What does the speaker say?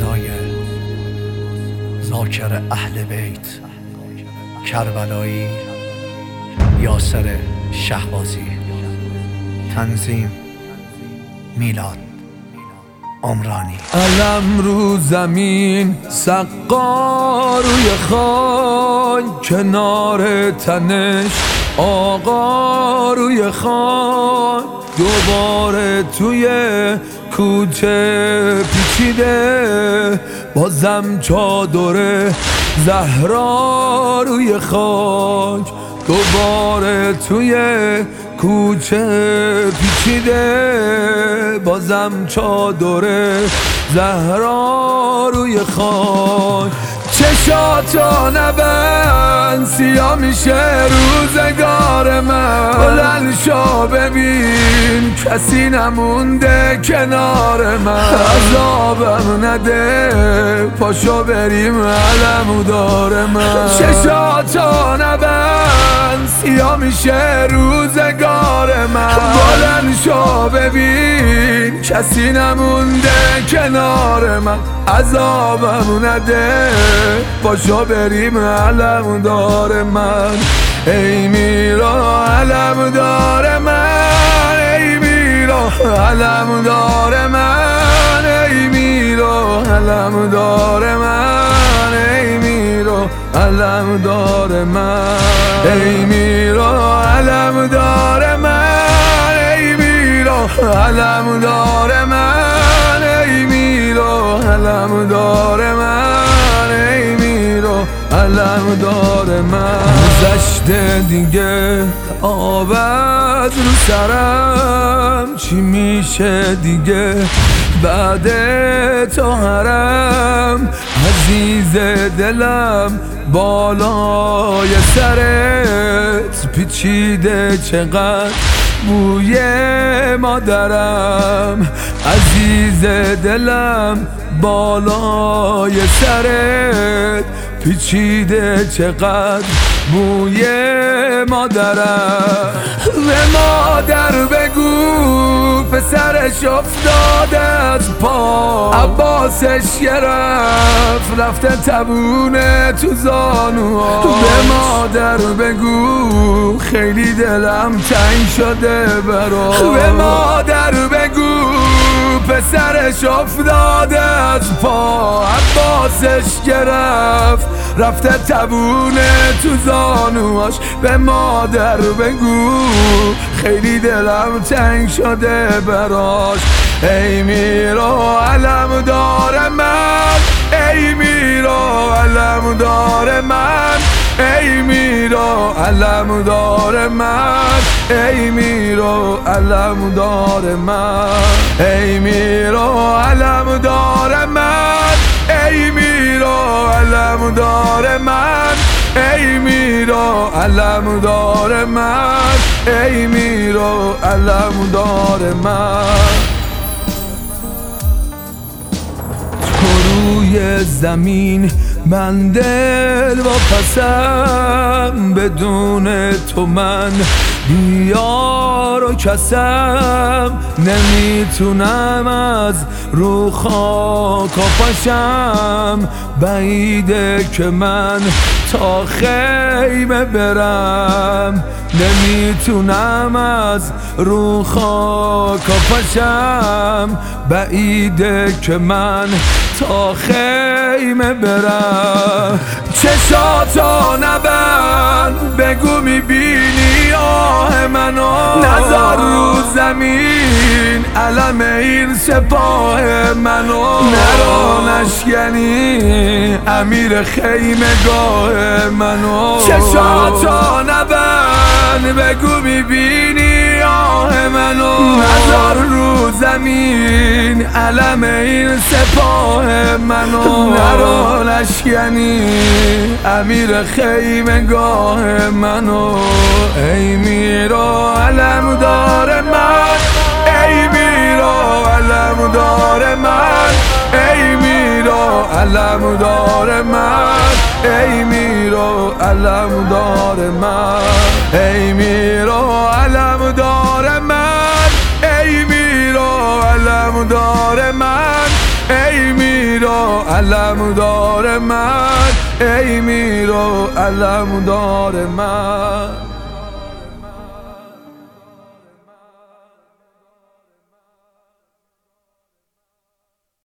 صدای ذاکر اهل بیت کربلایی یاسر شهبازی. تنظیم میلاد عمرانی. علم رو زمین، سقا روی خاک، کنار تنش آقا روی خاک، دوباره توی کوچه پیچیده، بازم چادر زهرا روی خاک، دوباره توی کوچه پیچیده، بازم چادر زهرا روی خاک. چشاتو نبند، سیاه میشه روزگار من، بلند شو ببین کسی نمونده کنار من، عذابم نده پاشو بریم علمودار من. چشاتو نبند، سیاه میشه روزگار من، بلند شو ببین کسی نمونده کنار من، عذابم نده پاشو بریم علمودار من. ای میرا علمودار من، ای میرا علمودار من، ای میرا علمودار من، ای میرا علمودار من، ای میرا علمودار من، ای میرا علمودار من، ای میرا علمودار من، ای میرا علمودار من. گذشته دیگه آب از رو سرم، چی میشه دیگه بعد تو حرم، عزیز دلم بالای سرت پیچیده چقدر بوی مادرم، عزیز دلم بالای سرت پیچیده چقدر بوی مادرم. به مادر بگو پسرش افتاده از پا، عباسش گرفت رفته تبونه تو زانوها. به مادر بگو خیلی دلم تنگ شده براش، به مادر بگو پسرش افتاده از پا، عباسش گرفت رفته تبونه تو زانوهاش. به مادر بگو خیلی دلم تنگ شده براش. ای میرا علمودار من، ای میرا علمودار من، ای میرا علمودار من، ای میرا علمودار من، ای میرا علمودار من، ای میرا علمودار من، ای میرا علمودار من، ای میرا علمودار من. روی زمین من دل واپسم، بدون تو من بیار و کسم، نمیتونم از رو خاک پاشم، بعیده که من تا خیمه برم، نمیتونم از رو خاک پاشم، بعیده که من تا خیمه برم. چشاتو نبند، بگو میبینی آه منو، نذار رو زمین علم این سپاه منو، نرو نشکنی امیر خیمه گاه منو. چشاتو نبند، بگو میبینی آه منو، نذار رو زمین علم این سپاه منو، نرو نشکنی امیر خیمه گاه منو. ای میرا علمودار من، ای میرا علمودار من، ای میرا علمودار من، ای میرا علمودار من، ای میرا علمودار من، ای میرا علمودار من، ای میرا میر و علمدار من، ای میر و علمدار من.